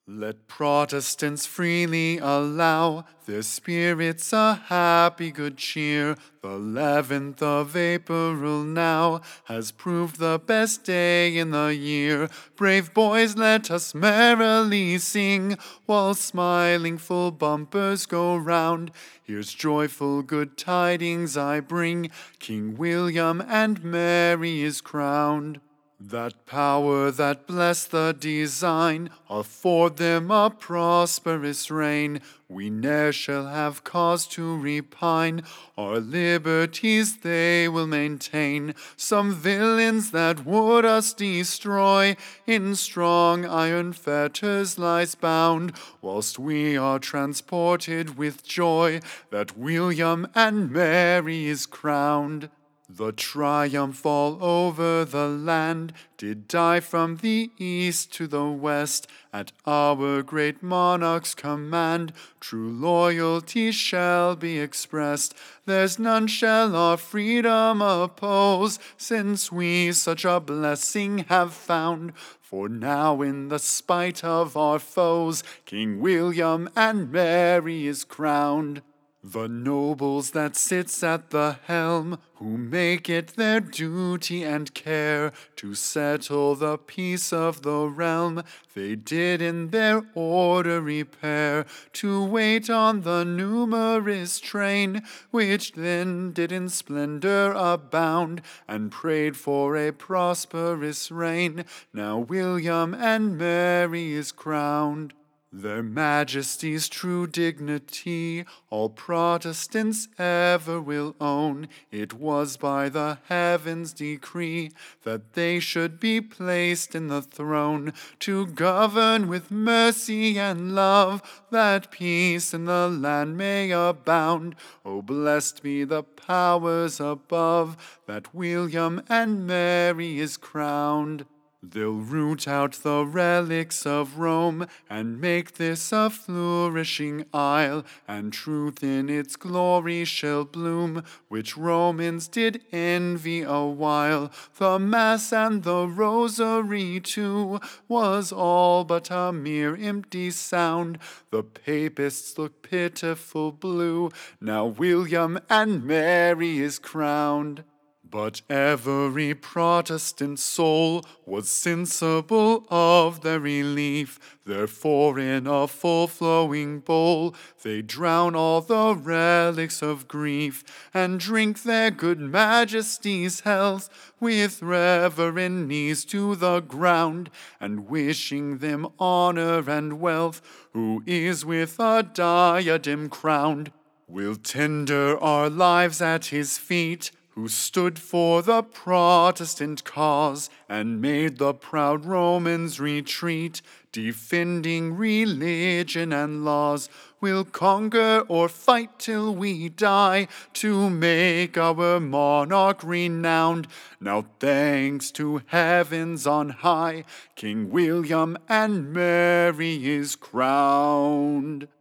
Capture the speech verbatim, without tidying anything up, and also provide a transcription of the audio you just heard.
Let Protestants freely allow their spirits a happy good cheer. The eleventh of April now has proved the best day in the year. Brave boys, let us merrily sing, while smiling full bumpers go round. Here's joyful good tidings I bring, King William and Mary is crowned. That power that blessed the design afford them a prosperous reign. We ne'er shall have cause to repine, our liberties they will maintain. Some villains that would us destroy in strong iron fetters lies bound, whilst we are transported with joy that William and Mary is crowned. The triumph all over the land did die from the east to the west. At our great monarch's command, true loyalty shall be expressed. There's none shall our freedom oppose, since we such a blessing have found. For now, in the spite of our foes, King William and Mary is crowned. The nobles that sits at the helm, who make it their duty and care to settle the peace of the realm, they did in their order repair, to wait on the numerous train, which then did in splendor abound, and prayed for a prosperous reign. Now William and Mary is crowned. Their Majesty's true dignity all Protestants ever will own. It was by the heavens' decree that they should be placed in the throne, to govern with mercy and love, that peace in the land may abound. Oh, blessed be the powers above, that William and Mary is crowned. They'll root out the relics of Rome, and make this a flourishing isle, and truth in its glory shall bloom, which Romans did envy a while. The Mass and the Rosary too was all but a mere empty sound. The Papists look pitiful blue, now William and Mary is crowned. But every Protestant soul was sensible of their relief, therefore in a full-flowing bowl they drown all the relics of grief, and drink their good Majesty's health with reverent knees to the ground, and wishing them honor and wealth, who is with a diadem crowned. We'll tender our lives at his feet, who stood for the Protestant cause, and made the proud Romans retreat, defending religion and laws. We'll conquer or fight till we die, to make our monarch renowned. Now thanks to heavens on high, King William and Mary is crowned.